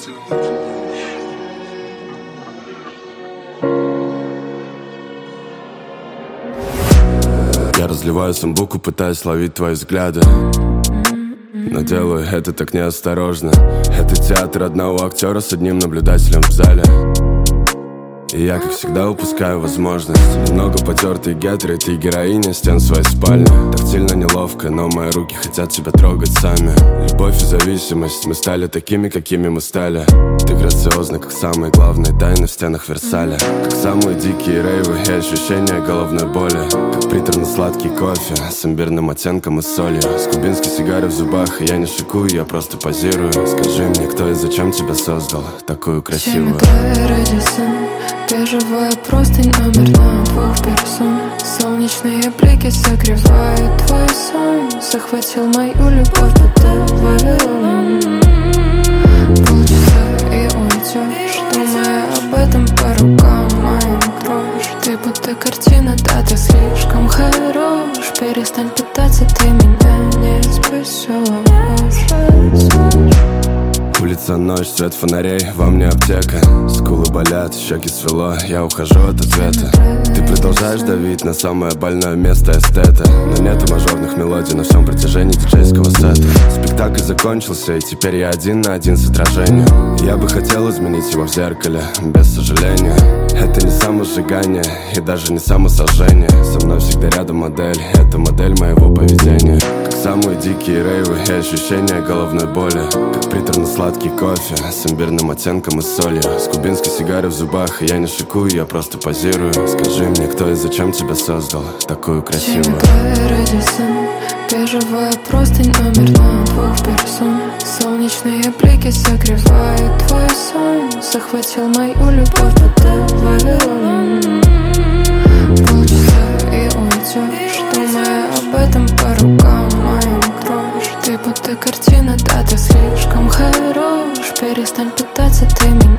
Я разливаю самбуку, пытаясь ловить твои взгляды, но делаю это так неосторожно. Это театр одного актера с одним наблюдателем в зале. И я, как всегда, упускаю возможность. Немного потертый гетеры, ты героиня стен своей спальни. Тактильно неловко, но мои руки хотят тебя трогать сами. Любовь и зависимость, мы стали такими, какими мы стали. Ты грациозна, как самые главные тайны в стенах Версаля. Как самые дикие рейвы и ощущения головной боли. Как приторно-сладкий кофе с имбирным оттенком и солью. С кубинской сигарой в зубах, и я не шикую, я просто позирую. Скажи мне, кто и зачем тебя создал такую красивую? Бежевая простынь, номер на 2 персон. Солнечные блики согревают твой сон. Захватил мою любовь, подавил. Полчаса и уйдешь, думая об этом по рукам моим дрожь. Ты будто картина, да ты слишком хорош. Перестань пытаться, ты меня не спасешь. Улица, ночь, свет фонарей, во мне аптека. Скулы болят, щеки свело, я ухожу от ответа. Ты продолжаешь давить на самое больное место эстета. Но нету мажорных мелодий на всем протяжении диджейского сета. Спектакль закончился, и теперь я один на один с отражением. Я бы хотел изменить его в зеркале, без сожаления. Это не самосжигание и даже не самосожжение. Со мной всегда рядом модель, это модель моего поведения. Как самые дикие рейвы и ощущения головной боли. Как приторно-сладкий кофе с имбирным оттенком и солью. С кубинской сигарой в зубах, и я не шикую, я просто позирую. Скажи мне, кто и зачем тебя создал такую красивую? Бежевая простынь, номер на 2 персон. Солнечные блики согревают твой сон. Захватил мою любовь, подавил. Полчаса и уйдешь, думая об этом по рукам моим дрожь. Ты будто картина, да ты слишком хорош. Перестань пытаться, ты меня